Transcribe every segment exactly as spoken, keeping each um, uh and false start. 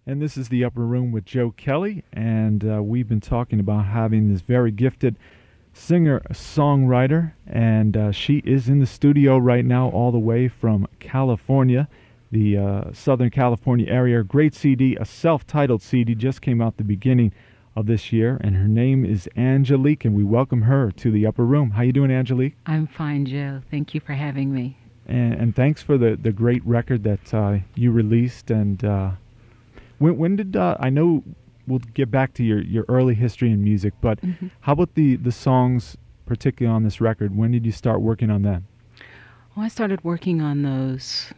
And this is the Upper Room with Joe Kelly, and uh, we've been talking about having this very gifted singer-songwriter, and uh, she is in the studio right now all the way from California, the uh, Southern California area. Great C D, a self-titled C D, just came out the beginning of this year, and her name is Angelique, and we welcome her to the Upper Room. How you doing, Angelique? I'm fine, Joe. Thank you for having me. And, and thanks for the, the great record that uh, you released, and uh, When, when did, uh, I know we'll get back to your, your early history in music, but mm-hmm. how about the, the songs, particularly on this record? When did you start working on them? Well, I started working on those.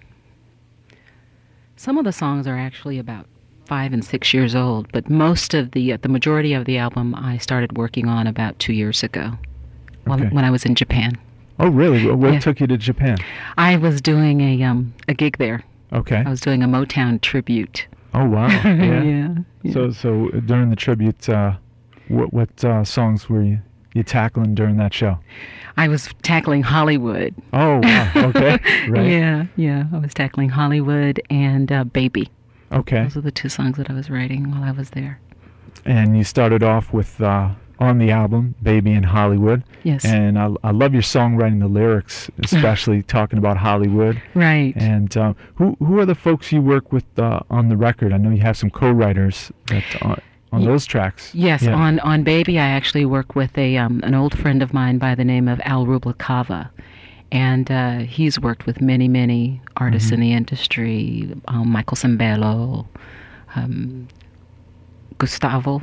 Some of the songs are actually about five and six years old, but most of the, uh, the majority of the album I started working on about two years ago when, okay. when I was in Japan. Oh, really? What yeah. took you to Japan? I was doing a, um, a gig there. Okay. I was doing a Motown tribute. Oh, wow. Yeah. yeah, yeah. So so during the tribute, uh, what, what uh, songs were you, you tackling during that show? I was tackling Hollywood. Oh, wow. Okay. Right. Yeah, yeah. I was tackling Hollywood and uh, Baby. Okay. Those are the two songs that I was writing while I was there. And you started off with, uh, on the album, Baby in Hollywood. Yes. And I, I love your songwriting, the lyrics, especially talking about Hollywood. Right. And uh, who who are the folks you work with uh, on the record? I know you have some co-writers that, uh, on y- those tracks. Yes, yeah. on, on Baby I actually work with a um, an old friend of mine by the name of Al Rubalcava. And uh, he's worked with many, many artists mm-hmm. in the industry, um, Michael Sembello, um, Gustavo.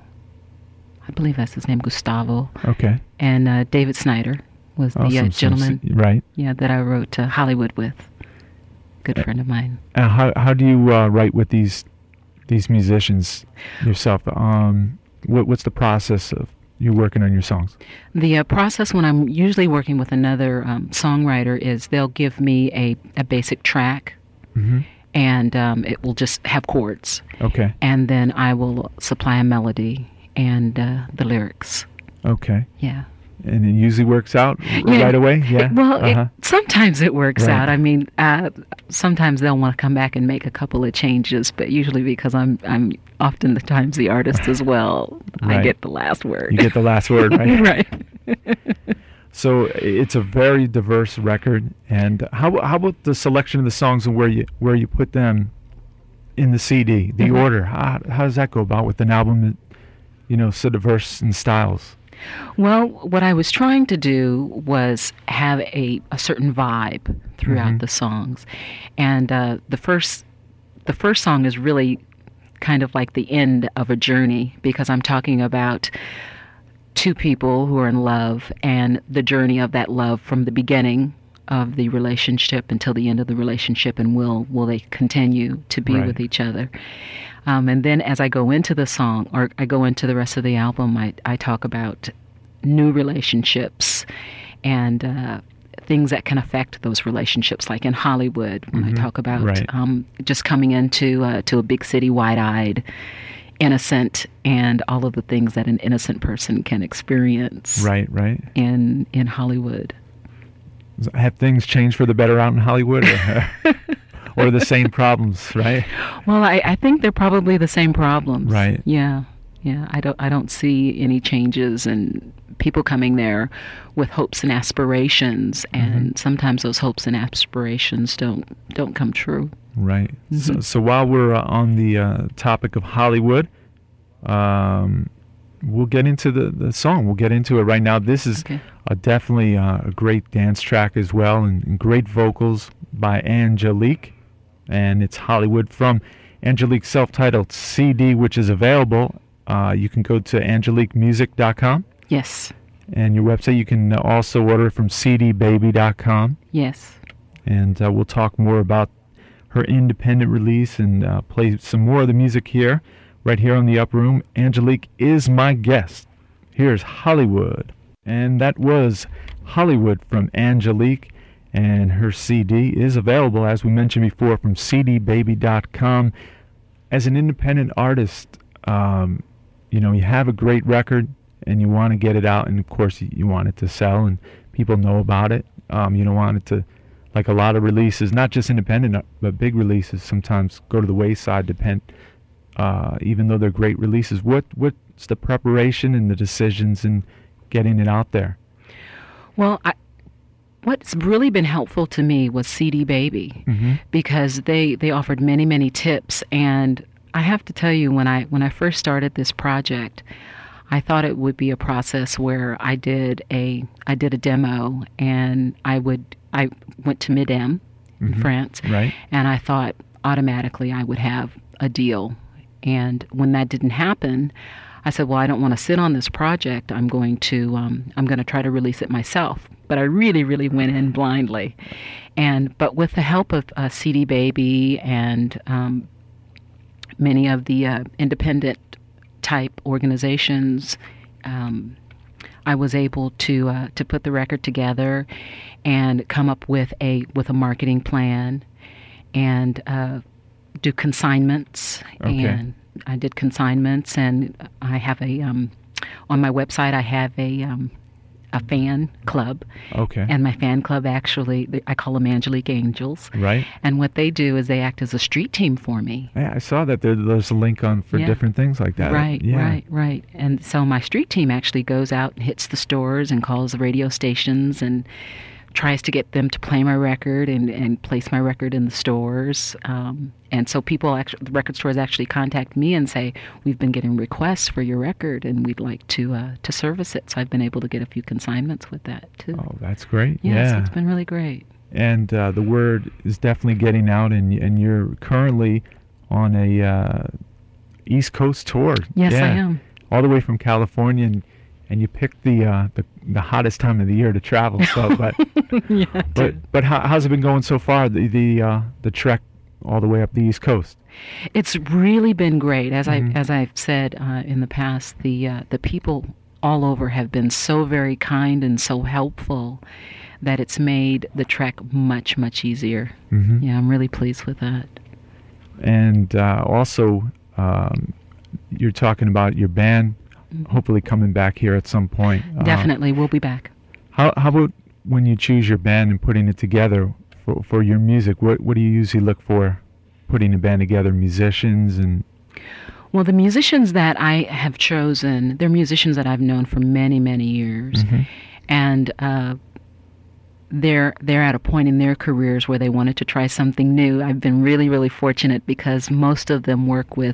I believe that's his name, Gustavo. Okay. And uh, David Snyder was the awesome. uh, gentleman, some, right? Yeah, that I wrote uh, Hollywood with. Good friend of mine. Uh, how how do you uh, write with these these musicians yourself? Um, what what's the process of you working on your songs? The uh, process when I'm usually working with another um, songwriter is they'll give me a, a basic track, mm-hmm. and um, it will just have chords. Okay. And then I will supply a melody and uh, the lyrics. Okay. Yeah. And it usually works out yeah. right away? Yeah. Well, uh-huh. it, sometimes it works right. out. I mean, uh, sometimes they'll want to come back and make a couple of changes, but usually because I'm I'm often the times the artist as well, right. I get the last word. You get the last word, right? Right. So it's a very diverse record. And how how about the selection of the songs and where you where you put them in the C D, the mm-hmm. order? How how does that go about with an album that, you know, so diverse in styles? Well, what I was trying to do was have a, a certain vibe throughout mm-hmm. the songs, and uh, the first the first song is really kind of like the end of a journey because I'm talking about two people who are in love and the journey of that love from the beginning of the relationship until the end of the relationship, and will will they continue to be right. with each other. Um, and then as I go into the song, or I go into the rest of the album, I, I talk about new relationships and uh, things that can affect those relationships, like in Hollywood, when mm-hmm. I talk about right. um, just coming into uh, to a big city wide-eyed, innocent, and all of the things that an innocent person can experience right, right. in, in Hollywood. Have things changed for the better out in Hollywood? Or, or the same problems, right? Well, I, I think they're probably the same problems. Right. Yeah, yeah. I don't I don't see any changes and people coming there with hopes and aspirations, and mm-hmm. sometimes those hopes and aspirations don't don't come true. Right. Mm-hmm. So, so while we're uh, on the uh, topic of Hollywood, um, we'll get into the, the song. We'll get into it right now. This is okay. a definitely uh, a great dance track as well, and, and great vocals by Angelique. And it's Hollywood from Angelique's self-titled C D, which is available. Uh, you can go to angelique music dot com. Yes. And your website, you can also order it from c d baby dot com. Yes. And uh, we'll talk more about her independent release and uh, play some more of the music here, right here on the Upper Room. Angelique is my guest. Here's Hollywood. And that was Hollywood from Angelique. And her C D is available, as we mentioned before, from c d baby dot com. As an independent artist, um, you know, you have a great record and you want to get it out, and of course you want it to sell and people know about it. Um, you don't want it to, like a lot of releases, not just independent, but big releases sometimes go to the wayside depend uh, even though they're great releases. What what's the preparation and the decisions in getting it out there? Well, I, what's really been helpful to me was C D Baby, Mm-hmm. because they, they offered many, many tips. And I have to tell you, when I when I first started this project, I thought it would be a process where I did a I did a demo, and I would I went to Midem in Mhm. France, Right. and I thought automatically I would have a deal. And when that didn't happen, I said, well, I don't want to sit on this project. I'm going to um, I'm going to try to release it myself. But I really, really went in blindly. And but with the help of uh, C D Baby and um, many of the uh, independent type organizations, um, I was able to uh, to put the record together and come up with a with a marketing plan and uh, do consignments. Okay. And I did consignments, and I have a um, on my website I have a um, a fan club, Okay. and my fan club actually I call them Angelique Angels. Right. And what they do is they act as a street team for me. Yeah, I saw that there, there's a link on for Yeah. different things like that. Right, Yeah. right, right. And so my street team actually goes out and hits the stores and calls the radio stations and tries to get them to play my record and, and place my record in the stores. Um, and so people, actually, the record stores actually contact me and say, we've been getting requests for your record and we'd like to uh, to service it. So I've been able to get a few consignments with that too. Oh, that's great. yeah, Yeah. so it's been really great. And uh, the word is definitely getting out, and and you're currently on a uh, East Coast tour. Yes, yeah. I am. All the way from California, and, and you picked the, uh, the the hottest time of the year to travel. So, but yeah, I but did. but how, how's it been going so far? The the uh, the trek all the way up the East Coast. It's really been great. As Mhm. I as I've said uh, in the past, the uh, the people all over have been so very kind and so helpful that it's made the trek much much easier. Mm-hmm. Yeah, I'm really pleased with that. And uh, also, um, you're talking about your band hopefully coming back here at some point. Uh, Definitely, we'll be back. How how about when you choose your band and putting it together for for your music? What what do you usually look for putting a band together? Musicians and Well, the musicians that I have chosen, they're musicians that I've known for many many years, Mhm. and uh, they're they're at a point in their careers where they wanted to try something new. I've been really really fortunate because most of them work with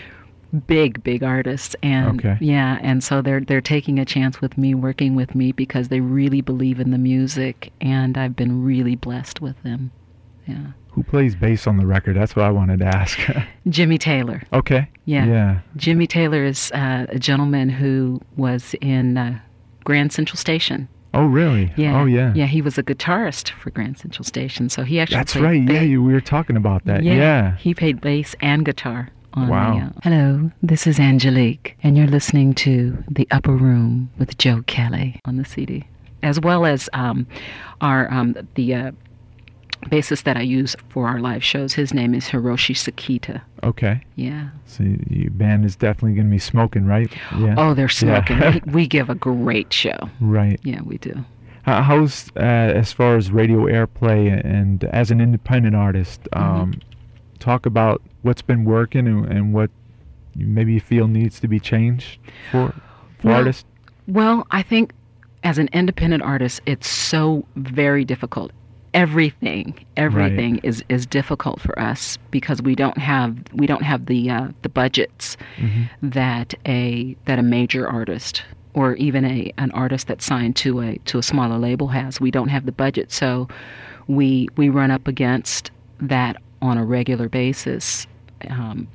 big big artists, and Okay. yeah, and so they're they're taking a chance with me, working with me because they really believe in the music, and I've been really blessed with them. Yeah. who plays bass on the record? That's what I wanted to ask. Jimmy Taylor. Okay. Yeah. Yeah. Jimmy Taylor is uh, a gentleman who was in uh, Grand Central Station. Oh, really? Yeah. Oh, yeah. Yeah, he was a guitarist for Grand Central Station, so he actually That's played right. Yeah, bass. you, we were talking about that. Yeah. He played bass and guitar on Wow. the, uh, Hello, this is Angelique, and you're listening to The Upper Room with Joe Kelly on the C D, as well as um, our um, the uh, bassist that I use for our live shows. His name is Hiroshi Sakita. Okay. Yeah. So y- your band is definitely going to be smoking, right? Yeah. Oh, they're smoking. Yeah. we, we give a great show. Right. Yeah, we do. How- How's uh, as far as radio airplay and as an independent artist? Um, Talk about what's been working and, and what you maybe you feel needs to be changed for for Well, artists. Well, I think as an independent artist, it's so very difficult. Everything, everything is, is difficult for us because we don't have we don't have the uh, the budgets Mhm. that a that a major artist or even a an artist that's signed to a to a smaller label has. We don't have the budget, so we we run up against that on a regular basis. Um,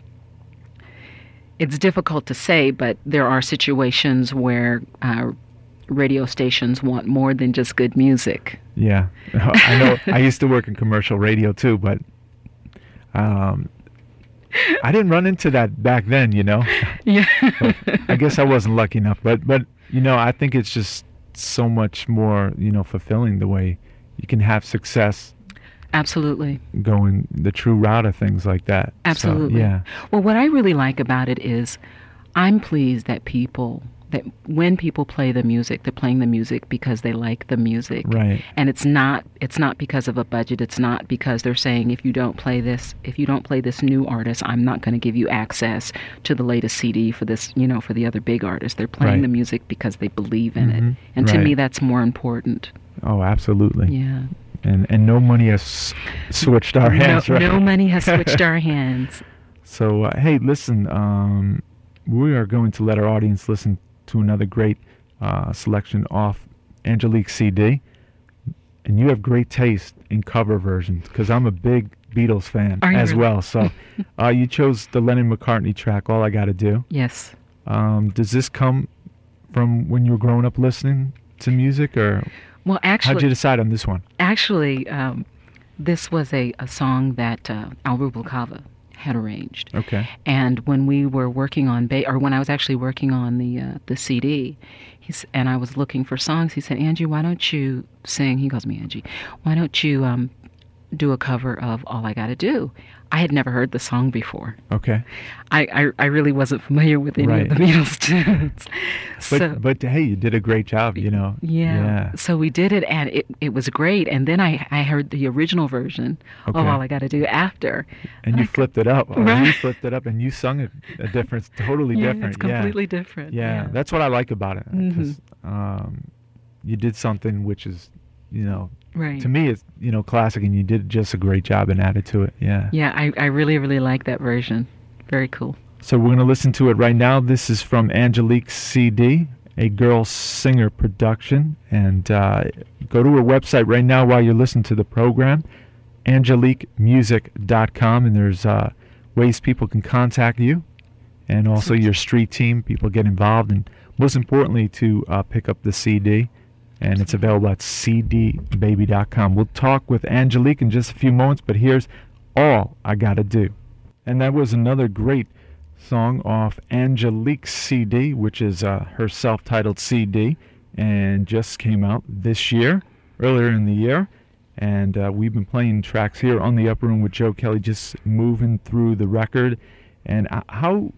it's difficult to say, but there are situations where uh, radio stations want more than just good music. Yeah, I know. I used to work in commercial radio too, but um, I didn't run into that back then. You know, Yeah. I guess I wasn't lucky enough. But but you know, I think it's just so much more you know fulfilling the way you can have success Absolutely. going the true route of things like that. So, Absolutely. yeah. Well, what I really like about it is I'm pleased that people that when people play the music, they're playing the music because they like the music. Right. And it's not it's not because of a budget. It's not because they're saying if you don't play this, if you don't play this new artist, I'm not going to give you access to the latest C D for this, you know, for the other big artists. They're playing Right. the music because they believe in Mhm. it. And to Right. me, that's more important. Oh, absolutely. Yeah. And and no money has switched our hands, no, right? no money has switched our hands. So, uh, hey, listen, um, we are going to let our audience listen to another great uh, selection off Angelique's C D. And you have great taste in cover versions, because I'm a big Beatles fan Are you as really? well. So uh, you chose the Lennon-McCartney track, All I Gotta Do. Yes. Um, does this come from when you were growing up listening to music, or Well, actually, how'd you decide on this one? actually, um, this was a, a song that uh, Al Rubalcaba had arranged. Okay. And when we were working on, ba- or when I was actually working on the uh, the C D, he's, and I was looking for songs, he said, Angie, why don't you sing? He calls me Angie. Why don't you um, do a cover of All I Gotta Do? I had never heard the song before. Okay. I, I, I really wasn't familiar with any Right. of the Beatles tunes. But so, but hey, you did a great job, you know. yeah. Yeah. So we did it, and it, it was great. And then I, I heard the original version Okay. of All I Gotta Do after. And you Like- flipped it up. Oh, Right. You flipped it up, and you sung it a different, totally Yeah, different. it's completely different. Yeah. yeah, that's what I like about it. Mhm. Because um, you did something which is, you know, Right. to me it's, you know, classic, and you did just a great job and added to it. Yeah. Yeah, I, I really, really like that version. Very cool. So we're going to listen to it right now. This is from Angelique's C D, a girl singer production. And uh, go to her website right now while you're listening to the program, angelique music dot com. And there's uh, ways people can contact you, and also your street team. People get involved, and most importantly, to uh, pick up the C D. And it's available at c d baby dot com. We'll talk with Angelique in just a few moments, but here's All I Gotta Do. And that was another great song off Angelique's C D, which is uh, her self-titled C D, and just came out this year, earlier in the year. And uh, we've been playing tracks here on the Upper Room with Joe Kelly, just moving through the record. And uh, how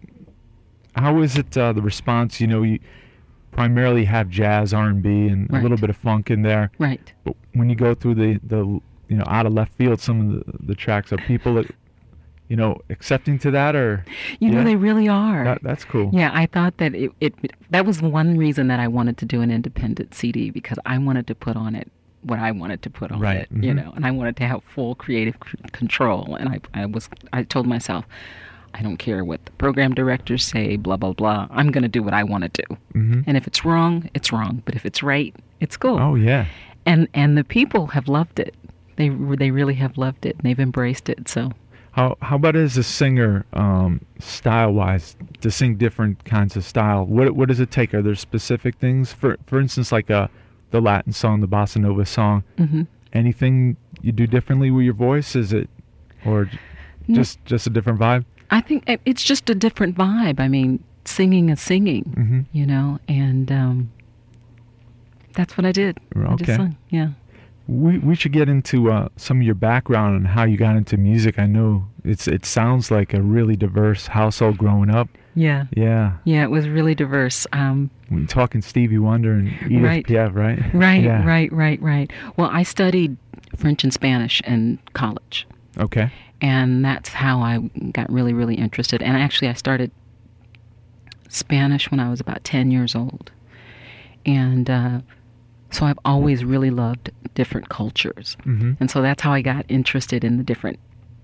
how is it, uh, the response? You know, you primarily have jazz, R and B, and Right. a little bit of funk in there. Right. But when you go through the, the you know, out of left field, some of the, the tracks, are people, that, you know, accepting to that, or You Yeah. know, they really are. that, that's cool. Yeah, I thought that it, it that was one reason that I wanted to do an independent C D, because I wanted to put on it what I wanted to put on Right, it, you mhm. know, and I wanted to have full creative c- control. And I, I was, I told myself, I don't care what the program directors say, blah blah blah. I'm going to do what I want to do, hmm and if it's wrong, it's wrong. But if it's right, it's cool. Oh yeah. And and the people have loved it. They they really have loved it, and they've embraced it. So. How how about as a singer, um, style wise, to sing different kinds of style? What what does it take? Are there specific things? For for instance, like uh the Latin song, the bossa nova song. hmm Anything you do differently with your voice? Is it, or j- No. just just a different vibe? I think it- it's just a different vibe. I mean, singing is singing, Mm-hmm. you know, and um, that's what I did. I just Okay. sung. Yeah. We we should get into uh, some of your background and how you got into music. I know it's it sounds like a really diverse household growing up. Yeah. Yeah, Yeah, it was really diverse. Um, we're talking Stevie Wonder and Edith Right. Piaf, right? right, Yeah. right, right, right. Well, I studied French and Spanish in college, Okay. and that's how I got really, really interested. And actually, I started Spanish when I was about ten years old. And uh, so I've always really loved different cultures. Mm-hmm. And so that's how I got interested in the different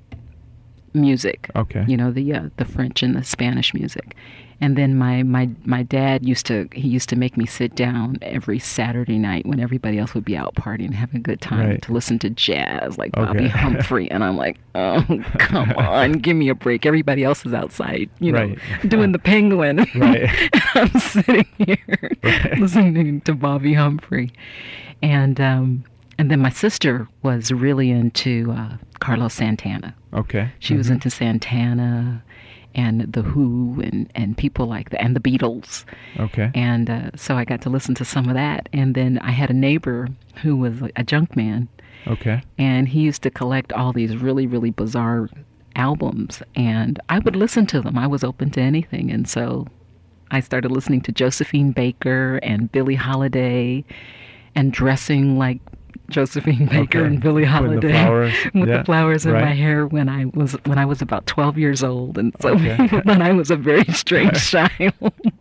music. Okay. You know, the uh, the French and the Spanish music. And then my, my, my dad used to he used to make me sit down every Saturday night when everybody else would be out partying, having a good time, Right. to listen to jazz like Okay. Bobby Humphrey. And I'm like, oh, come on, give me a break. Everybody else is outside, you know, Right. doing the penguin. Right. I'm sitting here Right. listening to Bobby Humphrey. And um, and then my sister was really into uh, Carlos Santana. Okay. She was Mhm. into Santana and The Who and, and people like that, and the Beatles. Okay. And uh, so I got to listen to some of that. And then I had a neighbor who was a junk man, Okay. and he used to collect all these really, really bizarre albums. And I would listen to them. I was open to anything. And so I started listening to Josephine Baker and Billie Holiday and dressing like Josephine Baker Okay. and Billie Putting Holiday the flowers, with yeah, the flowers in right. my hair when I was when I was about twelve years old, and so Okay. people thought I was a very strange child.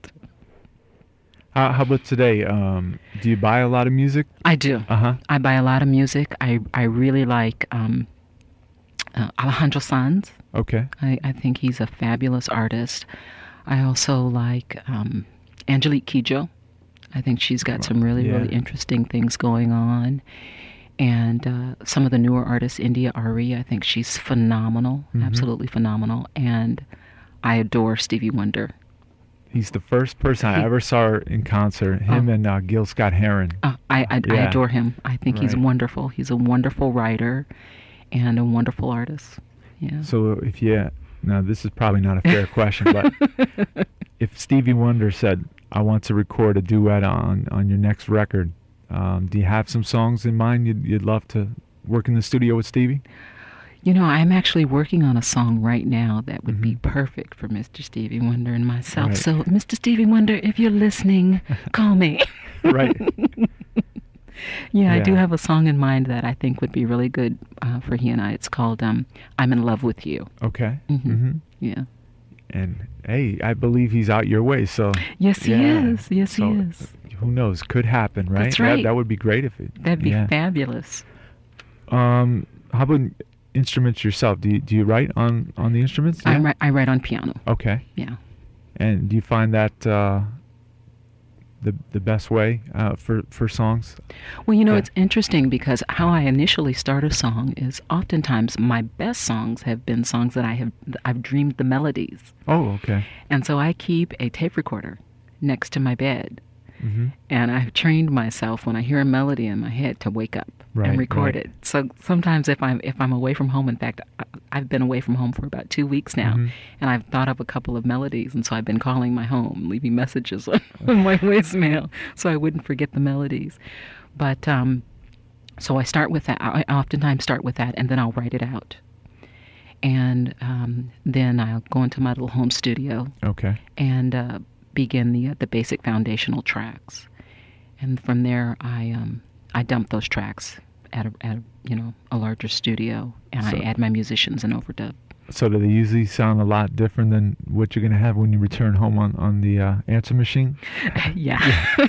How, how about today? Um, do you buy a lot of music? I do. Uh huh. I buy a lot of music. I I really like um, uh, Alejandro Sanz. Okay. I, I think he's a fabulous artist. I also like um, Angelique Kidjo. I think she's got some really, Yeah. really interesting things going on. And uh, some of the newer artists, India Ari, I think she's phenomenal, Mhm. absolutely phenomenal. And I adore Stevie Wonder. He's the first person I He- ever saw in concert. Him Oh. and uh, Gil Scott Heron. Uh, I, I, I Yeah. adore him. I think he's Right. wonderful. He's a wonderful writer and a wonderful artist. Yeah. So if you, now this is probably not a fair question, but if Stevie Wonder said, "I want to record a duet on on your next record," um, do you have some songs in mind you'd, you'd love to work in the studio with Stevie? You know, I'm actually working on a song right now that would be Mhm. perfect for Mister Stevie Wonder and myself. Right. So, Mister Stevie Wonder, if you're listening, call me. Right. Yeah, I do Yeah. have a song in mind that I think would be really good uh, for he and I. It's called um, I'm in Love with You. Okay. Mhm. hmm Yeah. And hey, I believe he's out your way. So Yes, he yeah. is. Yes, So, he is. who knows? Could happen, right? That's That, right. that would be great if it. That'd be yeah. fabulous. Um, how about instruments yourself? Do you do you write on on the instruments? I Yeah? write, I write on piano. Okay. Yeah. And do you find that uh, the the best way uh, for for songs? Well, you know, Yeah. it's interesting because how I initially start a song is oftentimes my best songs have been songs that I have I've dreamed the melodies. Oh, okay. And so I keep a tape recorder next to my bed. hmm And I've trained myself when I hear a melody in my head to wake up Right, and record right. it. So sometimes if I'm if I'm away from home, in fact, I- I've been away from home for about two weeks now, Mhm. and I've thought of a couple of melodies, and so I've been calling my home, leaving messages on, on my voicemail, so I wouldn't forget the melodies. But um, so I start with that. I I oftentimes start with that, and then I'll write it out. And um, then I'll go into my little home studio Okay. and uh, begin the uh, the basic foundational tracks, and from there I um I dump those tracks at a, at a, you know a larger studio, and So- I add my musicians and overdub. So do they usually sound a lot different than what you're gonna have when you return home on on the uh, answer machine? yeah.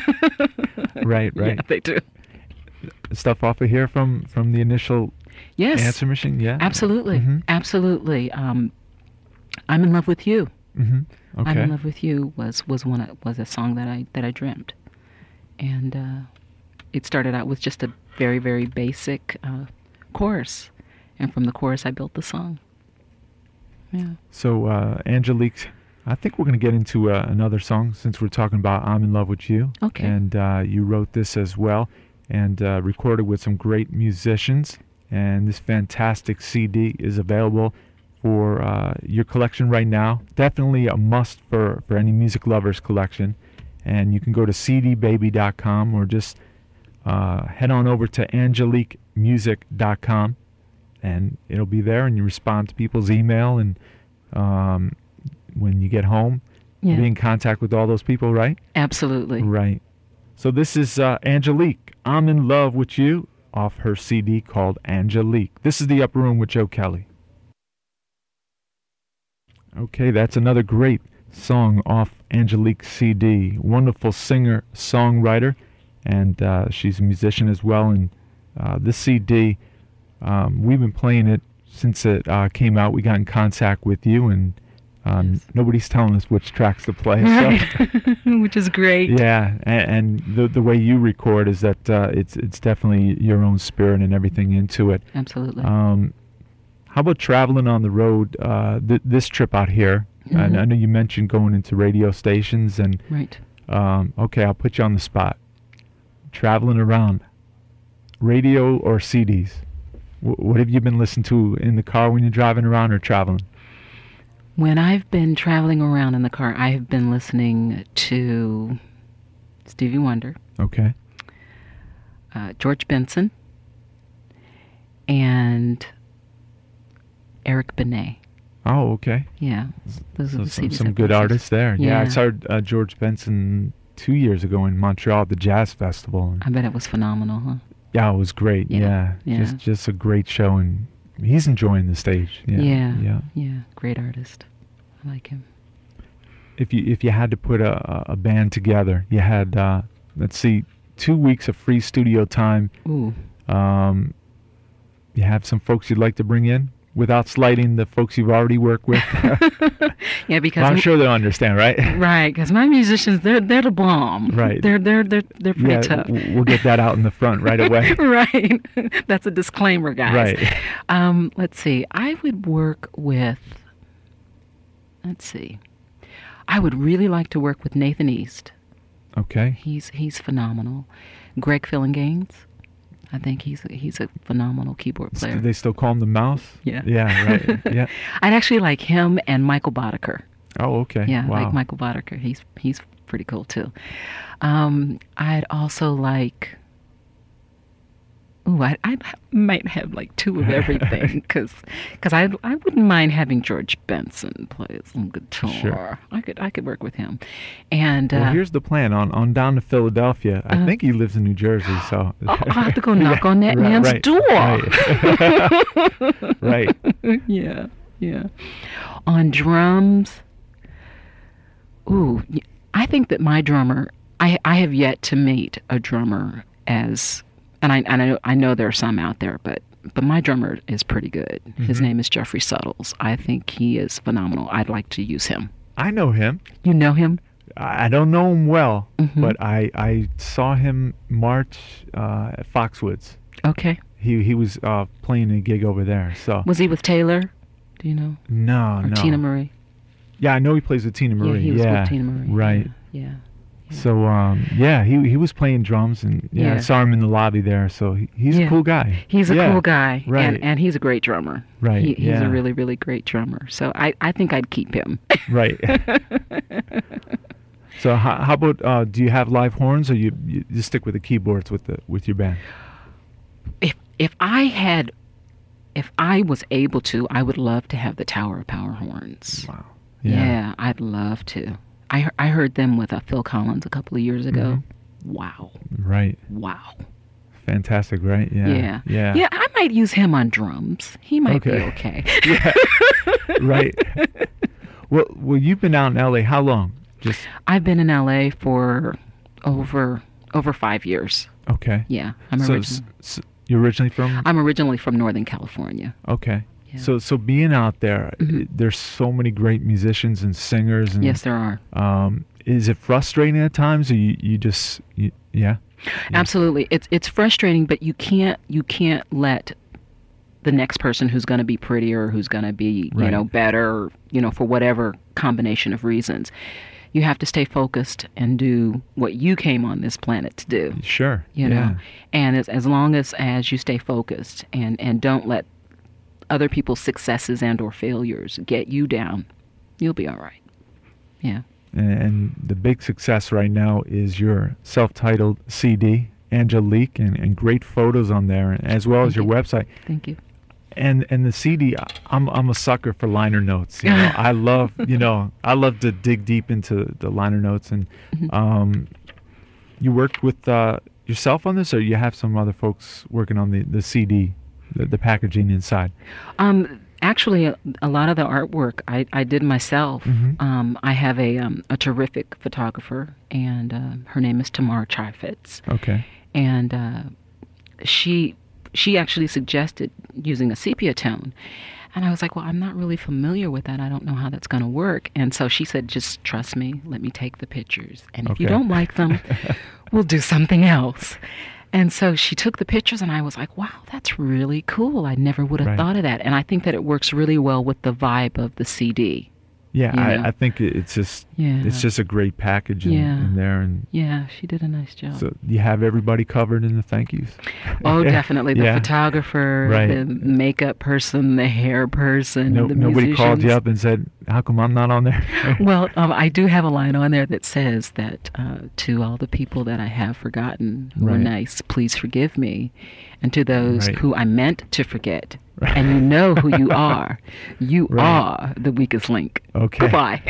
Right, right. Yeah, they do. Stuff off of here from from the initial Yes. answer machine. Yeah. Absolutely. Mhm. Absolutely. Um, I'm in love with you. hmm Okay. I'm in love with you was was one of- was a song that I that I dreamt, and uh, it started out with just a very very basic uh, chorus, and from the chorus I built the song. Yeah. So, uh, Angelique, I think we're going to get into uh, another song since we're talking about I'm in Love with You. Okay. And uh, you wrote this as well and uh, recorded with some great musicians. And this fantastic C D is available for uh, your collection right now. Definitely a must for, for any music lover's collection. And you can go to c d baby dot com or just uh, head on over to angelique music dot com. And it'll be there, and you respond to people's email, and um, when you get home, Yeah. be in contact with all those people, right? Absolutely. Right. So this is uh, Angelique, I'm in Love with You, off her C D called Angelique. This is The Upper Room with Joe Kelly. Okay, that's another great song off Angelique's C D. Wonderful singer, songwriter, and uh, she's a musician as well. And uh, this C D, um, we've been playing it since it uh, came out. We got in contact with you, and um, Yes. nobody's telling us which tracks to play. Right. So, Which is great. yeah, and, and the the way you record is that uh, it's it's definitely your own spirit and everything into it. Absolutely. Um, how about traveling on the road? Uh, th- this trip out here, and Mhm. I know you mentioned going into radio stations, and Right. um, okay, I'll put you on the spot. Traveling around, radio or C Ds? W- what have you been listening to in the car when you're driving around or traveling? When I've been traveling around in the car, I have been listening to Stevie Wonder, Okay, uh, George Benson, and Eric Benet. Oh, okay. Yeah, those So are the some, C Ds. some I good purchased. artists there. Yeah, I Yeah. saw uh, George Benson two years ago in Montreal at the Jazz Festival. And I bet it was phenomenal, huh? yeah, it was great. Yeah, Yeah, yeah. just just a great show, and he's enjoying the stage. Yeah, Yeah. yeah. Yeah, great artist. I like him. If you if you had to put a a band together, you had uh, let's see, two weeks of free studio time. Ooh. Um, you have some folks you'd like to bring in without slighting the folks you've already worked with. Yeah, because Well, I'm m- sure they'll understand, right? right, because my musicians, they're they're the bomb. Right. They're they're they're they're pretty Yeah, tough. w- we'll get that out in the front right away. Right. That's a disclaimer, guys. Right. Um, let's see. I would work with. Let's see. I would really like to work with Nathan East. Okay. He's he's phenomenal. Greg Fillinganes. I think he's he's a phenomenal keyboard S- player. Do they still call him the mouse? Yeah. Yeah, right. Yeah. I'd actually like him and Michael Boddicker. Oh, okay. Yeah, Wow. like Michael Boddicker. He's he's pretty cool too. Um, I'd also like. Ooh, I I might have like two of everything because I I wouldn't mind having George Benson play some guitar. Sure. I could I could work with him, and Well, uh, here's the plan. On on down to Philadelphia. I Uh-huh. think he lives in New Jersey, so. I'll, I'll have to go knock Yeah, on that right, man's right, door. Right. Right. Yeah, yeah. On drums, ooh, y- I think that my drummer, I I have yet to meet a drummer as, and I and I know, I know there are some out there, but but my drummer is pretty good. His Mhm. name is Jeffrey Suttles. I think he is phenomenal. I'd like to use him. I know him. You know him? I I don't know him well, Mhm. but I I saw him march uh, at Foxwoods. Okay. He he was uh, playing a gig over there. So Was he with Taylor? Do you know? no, Or no. Tina Marie? Yeah, I know he plays with Tina Marie. Yeah, he was yeah, with Tina Marie. Right. Yeah. yeah. Yeah. So um, yeah, he he was playing drums, and yeah, I Yeah. saw him in the lobby there. So he, he's Yeah. a cool guy. He's a Yeah, cool guy, right. and, and he's a great drummer. Right, He, he's yeah. a really, really great drummer. So I, I think I'd keep him. Right. So how, how about uh, do you have live horns, or you, you you stick with the keyboards with the with your band? if if I had, if I was able to, I would love to have the Tower of Power horns. Wow. Yeah, I'd love to. I he- I heard them with uh, Phil Collins a couple of years ago. Wow, Right. wow. Fantastic. Right. Yeah. Yeah. Yeah. Yeah, I might use him on drums. He might be Okay. okay. Yeah. Right. Well, well, you've been out in L A how long? Just I've been in L A for over over five years. okay. Yeah, I'm so, originally. s- s- you're originally from? I'm originally from Northern California. Okay. Yeah. So so being out there, Mhm. i- there's so many great musicians and singers, and Yes, there are. um, is it frustrating at times, or you you just you, yeah? Absolutely. It's it's frustrating, but you can't you can't let the next person who's going to be prettier, who's going to be, you Right. know, better, you know, for whatever combination of reasons. You have to stay focused and do what you came on this planet to do, Sure. you yeah. know. And as as long as as you stay focused and and don't let other people's successes and or failures get you down, you'll be all right. Yeah. And, and the big success right now is your self-titled C D, Angelique, and, and great photos on there, as well as Thank your you. website. Thank you. And and the C D, I'm I'm a sucker for liner notes. You know, I love you know I love to dig deep into the liner notes. And Mhm. um, you worked with uh, yourself on this, or you have some other folks working on the the C D, the, the packaging inside. Um, actually, a, a lot of the artwork I, I did myself. Mhm. Um, I have a um, a terrific photographer, and uh, her name is Tamar Chaifetz, Okay. and uh, she she actually suggested using a sepia tone. And I was like, well, I'm not really familiar with that. I don't know how that's going to work. And so she said, just trust me. Let me take the pictures. And if you Okay. don't like them, we'll do something else. And so she took the pictures, and I was like, wow, that's really cool. I never would have Right. thought of that. And I think that it works really well with the vibe of the C D. Yeah, You know? I, I think it- it's just Yeah. it's just a great package in, Yeah. in there, and Yeah, she did a nice job. so you have everybody covered in the thank yous. Oh, definitely. The Yeah. photographer, Right. the makeup person, the hair person, No, the nobody called you musicians. up and said, "How come I'm not on there?" Well, um, I do have a line on there that says that uh, to all the people that I have forgotten who were Right. nice, please forgive me. And to those Right. who I meant to forget, and you know who you are, you Right. are the weakest link. Okay. Goodbye.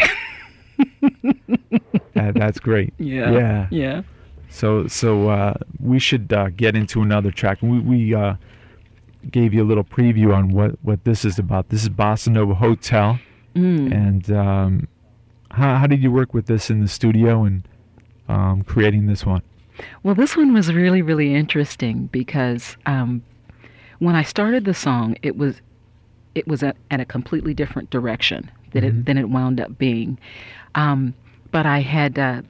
That, that's great. Yeah. Yeah. Yeah. So so uh, we should uh, get into another track. We we uh, gave you a little preview on what, what this is about. This is Bossa Nova Hotel. Mm. And um, how how did you work with this in the studio and um, creating this one? Well, this one was really, really interesting because um, when I started the song, it was it was at, at a completely different direction than Mhm. it than it wound up being. Um, but I had uh,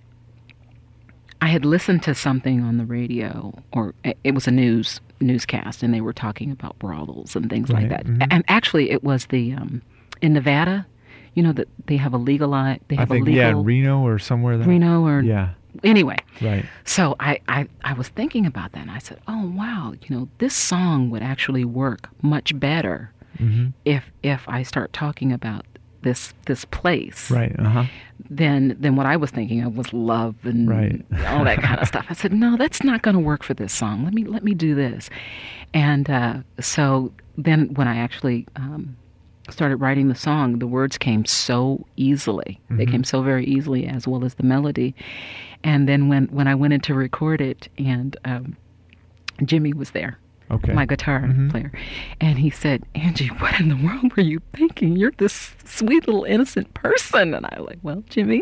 I had listened to something on the radio, or it it was a news newscast, and they were talking about brothels and things like Right, that. mhm. And actually, it was the um, in Nevada. You know that they have a legal they I have think a yeah, legal Reno or somewhere there. Reno or Yeah, anyway. right. So I, I, I was thinking about that, and I said, oh, wow, you know, this song would actually work much better hmm if if I start talking about this this place Right. Uh huh. than, than what I was thinking of was love and Right. all that kind of stuff. I said, no, that's not going to work for this song. Let me let me do this. And uh, so then when I actually um, started writing the song, the words came so easily. They Mhm. came so very easily, as well as the melody. And then when, when I went in to record it, and um, Jimmy was there, Okay. my guitar Mhm. player, and he said, Angie, what in the world were you thinking? You're this sweet little innocent person. And I was like, well, Jimmy,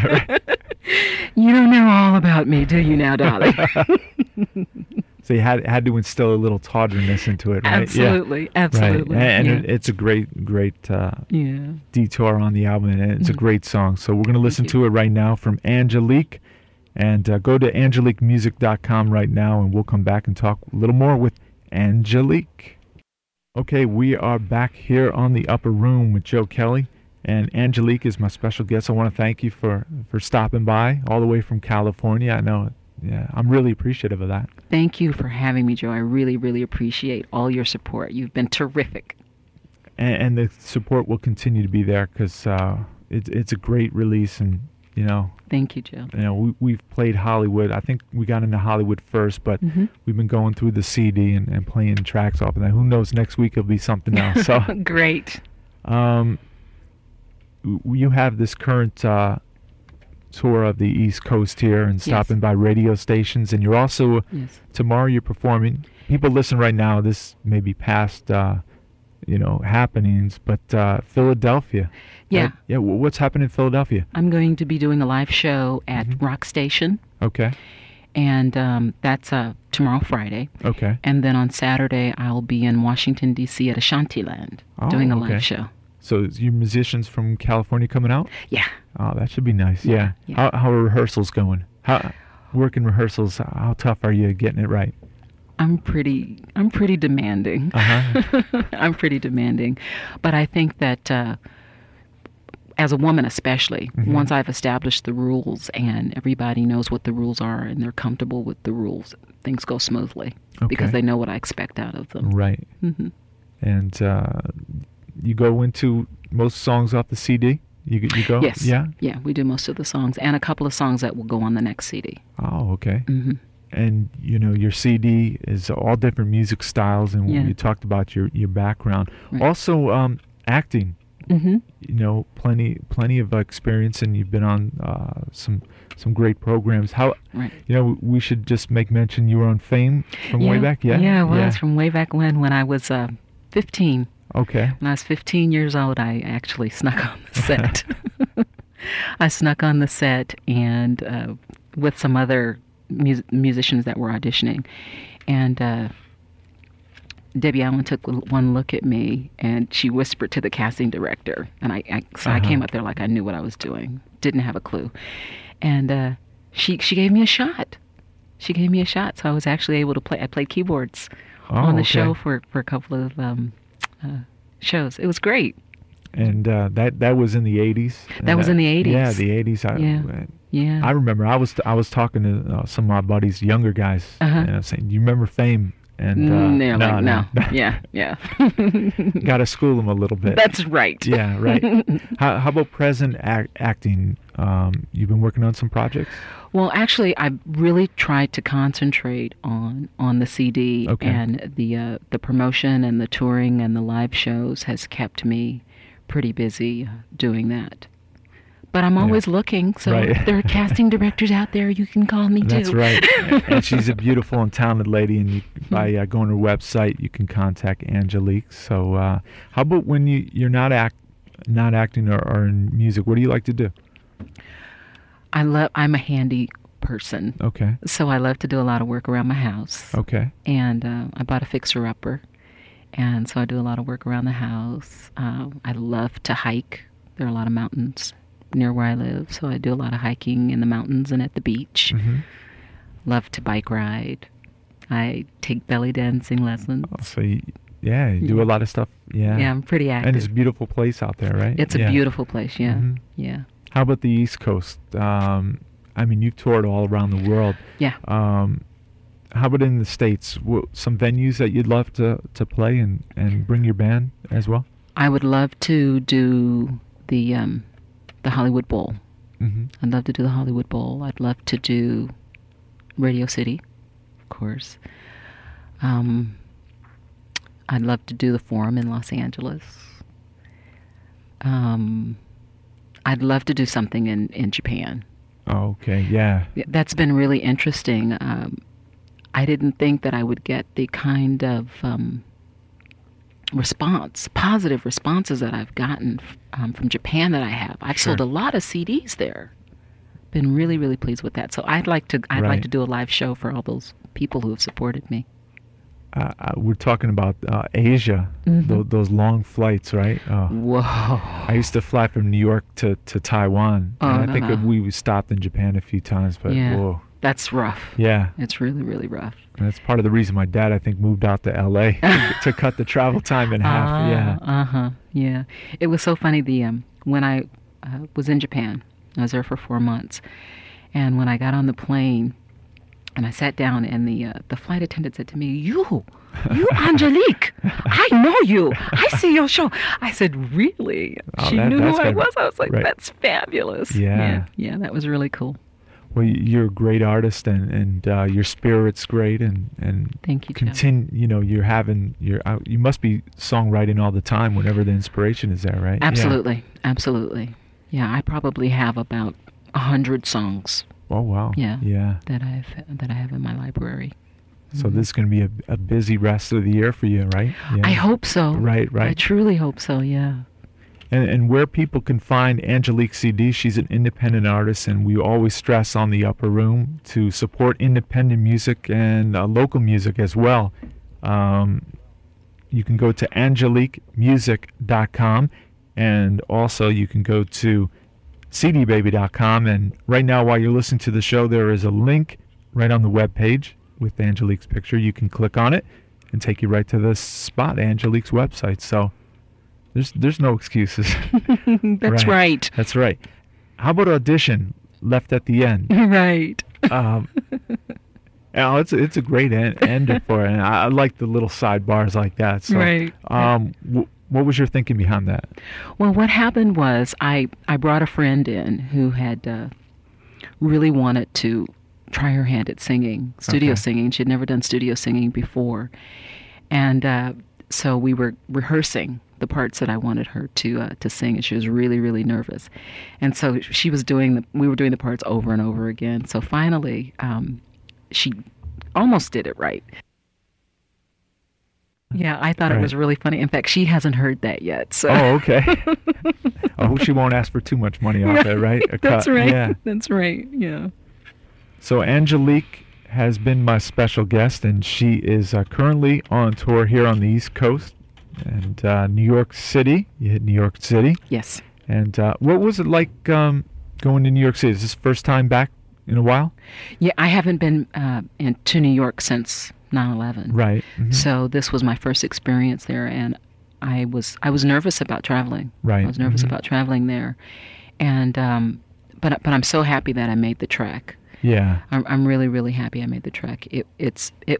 you don't know all about me, do you now, darling? So you had had to instill a little tawdriness into it, right? Absolutely, Yeah. absolutely. Right. And, yeah. and it, it's a great great uh, yeah. detour on the album, and it's a Mhm. great song. So we're going to listen you. to it right now from Angelique. And uh, go to angelique music dot com right now, and we'll come back and talk a little more with Angelique. Okay, we are back here on the Upper Room with Joe Kelly, and Angelique is my special guest. I want to thank you for, for stopping by all the way from California. I know, yeah, I'm really appreciative of that. Thank you for having me, Joe. I really, really appreciate all your support. You've been terrific. And, and the support will continue to be there because uh, it's it's a great release, and you know, Thank you, Joe. you know, we we've played Hollywood. I think we got into Hollywood first, but Mhm. we've been going through the C D and, and playing tracks off of that. Who knows? Next week it'll be something else. So, Great. um, w- you have this current uh, tour of the East Coast here and stopping by radio stations, and you're also Yes. tomorrow you're performing. People listen right now. This may be past, uh, you know, happenings, but uh, Philadelphia. Yeah. Uh, yeah. wh- What's happening in Philadelphia? I'm going to be doing a live show at Mhm. Rock Station, Okay. and um, that's uh, tomorrow, Friday. Okay. And then on Saturday, I'll be in Washington, D C at Ashantiland Oh, doing a okay. live show. So is your musicians from California coming out? Yeah. Oh, that should be nice. Yeah. Yeah, yeah. How how are rehearsals going? How working rehearsals? How tough are you getting it right? I'm pretty I'm pretty demanding. Uh-huh. I'm pretty demanding. But I think that uh, as a woman especially, Mhm. once I've established the rules and everybody knows what the rules are and they're comfortable with the rules, things go smoothly because Okay. they know what I expect out of them. Right. hmm And uh, you go into most songs off the C D. You you go. Yes. Yeah. Yeah, we do most of the songs and a couple of songs that will go on the next C D. Oh, okay. hmm And you know your C D is all different music styles, and Yeah. you talked about your your background. Right. Also, um, acting. hmm You know, plenty plenty of experience, and you've been on uh, some some great programs. How Right. you know we should just make mention you were on Fame from way back. Yeah. Yeah, it was from way back when, when I was uh, fifteen. Okay. When I was fifteen years old, I actually snuck on the set. I snuck on the set and uh, with some other mus- musicians that were auditioning. And uh, Debbie Allen took one look at me and she whispered to the casting director. And I, I so I Uh-huh. came up there like I knew what I was doing. Didn't have a clue. And uh, she she gave me a shot. She gave me a shot. So I was actually able to play. I played keyboards Oh, on the okay. show for, for a couple of um, uh, shows. It was great. And uh, that that was in the eighties. That was in the eighties. Yeah, the eighties. I, Yeah. Yeah. I remember I was I was talking to uh, some of my buddies, younger guys, Uh-huh. and I was saying, "You remember Fame?" and uh, Mm, they're no, like, no, no. yeah, yeah. Got to school them a little bit. That's right. Yeah, right. how, how about present act, acting? Um, you've been working on some projects? Well, actually, I really tried to concentrate on on the C D, Okay. and the uh, the promotion and the touring and the live shows has kept me pretty busy uh, doing that. But I'm Yeah. always looking, so Right. if there are casting directors out there, you can call me That's too. right. And she's a beautiful and talented lady, and you, by uh, going to her website, you can contact Angelique. So, uh, how about when you you're not act not acting or, or in music? What do you like to do? I love. I'm a handy person, Okay. so I love to do a lot of work around my house. Okay. And uh, I bought a fixer-upper, and so I do a lot of work around the house. Uh, I love to hike. There are a lot of mountains near where I live, so I do a lot of hiking in the mountains and at the beach. Mm-hmm. Love to bike ride. I take belly dancing lessons. So, you, yeah, you do a lot of stuff. Yeah. Yeah, I'm pretty active. And it's a beautiful place out there, right? It's a Yeah. beautiful place, yeah. Mhm. Yeah. How about the East Coast? Um, I mean, you've toured all around the world. Yeah. Um, how about in the States? Wh- some venues that you'd love to, to play and, and bring your band as well? I would love to do the um, the Hollywood Bowl. Mm-hmm. I'd love to do the Hollywood Bowl. I'd love to do Radio City, of course. Um, I'd love to do the Forum in Los Angeles. Um, I'd love to do something in, in Japan. Oh, okay. Yeah. Yeah, that's been really interesting. Um, I didn't think that I would get the kind of um, response, positive responses that I've gotten um, from Japan that I have. I've Sure. sold a lot of C Ds there. Been really, really pleased with that. So I'd like to, I'd Right. like to do a live show for all those people who have supported me. Uh, uh, we're talking about uh, Asia, Mhm. tho- those long flights, right? Oh. Whoa! I used to fly from New York to, to Taiwan. Oh, and I no, think no. that we stopped in Japan a few times, but Yeah. whoa. That's rough. Yeah. It's really, really rough. And that's part of the reason my dad, I think, moved out to L A to, to cut the travel time in half. Yeah. Uh huh. Yeah. It was so funny. The um, when I uh, was in Japan, I was there for four months, and when I got on the plane, and I sat down, and the uh, the flight attendant said to me, "You, you, Angelique, I know you. I see your show." I said, "Really?" Oh, she that- knew who that's I good. was. I was like, Right. "That's fabulous." Yeah. yeah. Yeah, that was really cool. Well, y- you're a great artist, and and uh, your spirit's great, and and Thank you, Joe. continue. You know, you're having you're uh, you must be songwriting all the time whenever the inspiration is there, right? Yeah. Absolutely, absolutely. Yeah, I probably have about a hundred songs Oh wow. Yeah. Yeah. that I've that I have in my library. So Mhm. this is going to be a, a busy rest of the year for you, right? Yeah. I hope so. Right, I right. truly hope so. Yeah. And, and where people can find Angelique C D, she's an independent artist, and we always stress on the Upper Room to support independent music and uh, local music as well. Um, you can go to angelique music dot com, and also you can go to c d baby dot com. And right now, while you're listening to the show, there is a link right on the web page with Angelique's picture. You can click on it and take you right to the spot, Angelique's website. So there's there's no excuses. That's Right. right. That's right. How about audition left at the end? Right. Um, oh, it's a, it's a great end, ender for it. And I, I like the little sidebars like that. So, Right. Um, w- what was your thinking behind that? Well, what happened was I, I brought a friend in who had uh, really wanted to try her hand at singing, studio Okay. singing. She had never done studio singing before. And uh, so we were rehearsing the parts that I wanted her to uh, to sing, and she was really, really nervous. And so she was doing the, we were doing the parts over and over again. So finally, um, she almost did it right. Yeah, I thought Right. it was really funny. In fact, she hasn't heard that yet. So. Oh, okay. I hope she won't ask for too much money off it, right? A That's cut. right. Yeah. That's right. Yeah. So Angelique has been my special guest, and she is uh, currently on tour here on the East Coast and uh, New York City. You hit New York City. Yes. And uh, what was it like um, going to New York City? Is this first time back in a while? Yeah, I haven't been uh, in, to New York since nine eleven. Right. Mhm. So this was my first experience there, and I was I was nervous about traveling. Right. I was nervous Mhm. about traveling there, and um, but but I'm so happy that I made the trek. Yeah. I'm I'm really really happy I made the trek. It it's it was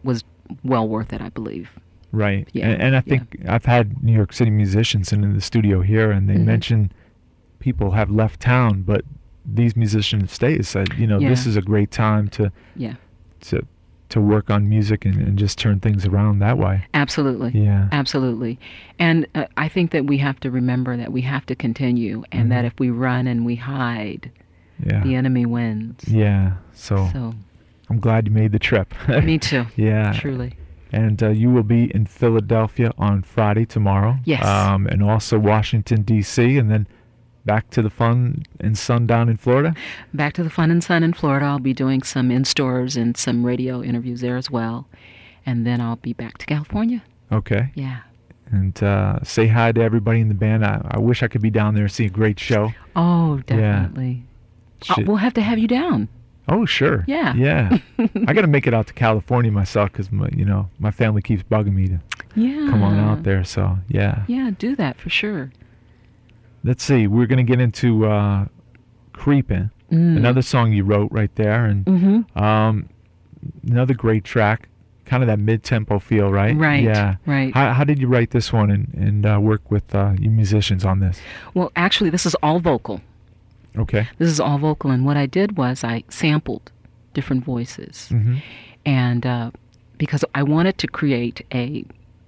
well worth it, I believe. Right. Yeah, And, and I think yeah. I've had New York City musicians in the studio here, and they mm-hmm. mention people have left town, but these musicians stay. Said, you know, yeah. this is a great time to yeah to to work on music and, and just turn things around that way. Absolutely. Yeah. Absolutely. And uh, I think that we have to remember that we have to continue, and mm-hmm. that if we run and we hide, yeah. the enemy wins. Yeah. So, so I'm glad you made the trip. Me too. Yeah. Truly. And uh, you will be in Philadelphia on Friday, tomorrow. Yes. Um, and also Washington, D C, and then back to the fun and sun down in Florida? Back to the fun and sun in Florida. I'll be doing some in-stores and some radio interviews there as well. And then I'll be back to California. Okay. Yeah. And uh, say hi to everybody in the band. I, I wish I could be down there and see a great show. Oh, definitely. Yeah. Oh, we'll have to have you down. Oh, sure. Yeah. Yeah. I got to make it out to California myself because, you know, my family keeps bugging me to yeah. come on out there. So, yeah. Yeah, do that for sure. Let's see. We're going to get into uh, Creepin', mm. another song you wrote right there. And mm-hmm. um, another great track, kind of that mid-tempo feel, right? Right, yeah. right. How, how did you write this one and, and uh, work with uh, you musicians on this? Well, actually, this is all vocal. Okay. This is all vocal, and what I did was I sampled different voices, mm-hmm. and uh, because I wanted to create a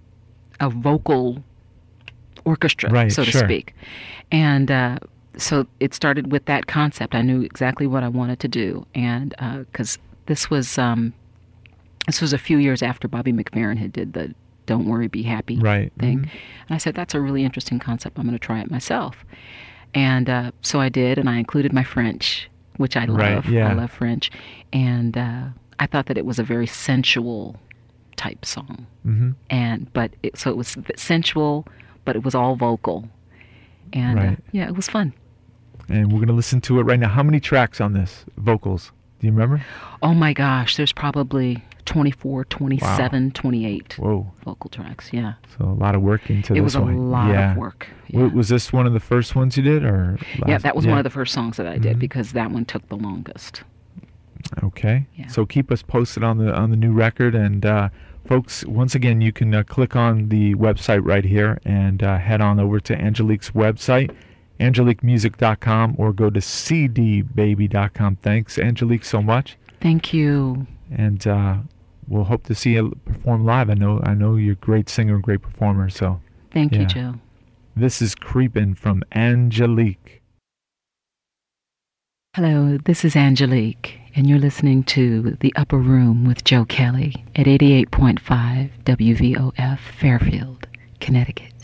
a vocal orchestra, right, so to sure. speak, and uh, so it started with that concept. I knew exactly what I wanted to do, and because uh, this was um, this was a few years after Bobby McFerrin had did the "Don't Worry, Be Happy" right. thing, mm-hmm. and I said that's a really interesting concept. I'm going to try it myself. And uh, so I did, and I included my French, which I love. Right, yeah. I love French. And uh, I thought that it was a very sensual type song. Mm-hmm. And but it, so it was sensual, but it was all vocal. And right. uh, yeah, it was fun. And we're going to listen to it right now. How many tracks on this, vocals? Do you remember? Oh my gosh, there's probably twenty-four, twenty-seven, wow. twenty-eight Whoa. vocal tracks, yeah. So a lot of work into it this one. It was a lot yeah. of work. Yeah. Was this one of the first ones you did? or? Last? Yeah, that was yeah. one of the first songs that I did, mm-hmm. because that one took the longest. Okay. Yeah. So keep us posted on the on the new record. And uh, folks, once again, you can uh, click on the website right here and uh, head on over to Angelique's website, angelique music dot com, or go to c d baby dot com. Thanks, Angelique, so much. Thank you. And uh, we'll hope to see you perform live. I know I know you're a great singer and great performer. So thank yeah. you, Joe. This is Creepin' from Angelique. Hello, this is Angelique, and you're listening to The Upper Room with Joe Kelly at eighty-eight point five W V O F, Fairfield, Connecticut.